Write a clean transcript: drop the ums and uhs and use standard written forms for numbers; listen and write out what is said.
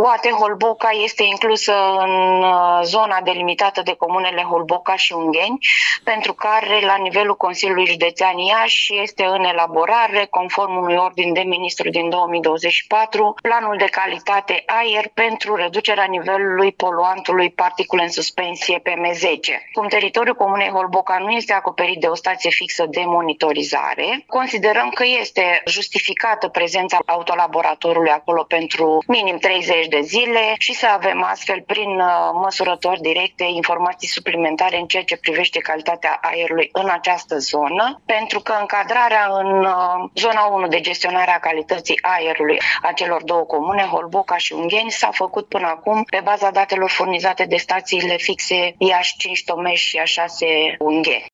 Holboca este inclusă în zona delimitată de comunele Holboca și Ungheni, pentru care la nivelul Consiliului Județean Iași este în elaborare, conform unui ordin de ministru din 2024, planul de calitate aer pentru reducerea nivelului poluantului particule în suspensie PM10. Cum teritoriul comunei Holboca nu este acoperit de o stație fixă de monitorizare, considerăm că este justificată prezența autolaboratorului acolo pentru minim 30 de zile și să avem astfel, prin măsurători directe, informații suplimentare în ceea ce privește calitatea aerului în această zonă, pentru că încadrarea în zona 1 de gestionare a calității aerului a celor două comune, Holboca și Ungheni, s-a făcut până acum pe baza datelor furnizate de stațiile fixe Iași 5 Tomeș și A6 Ungheni.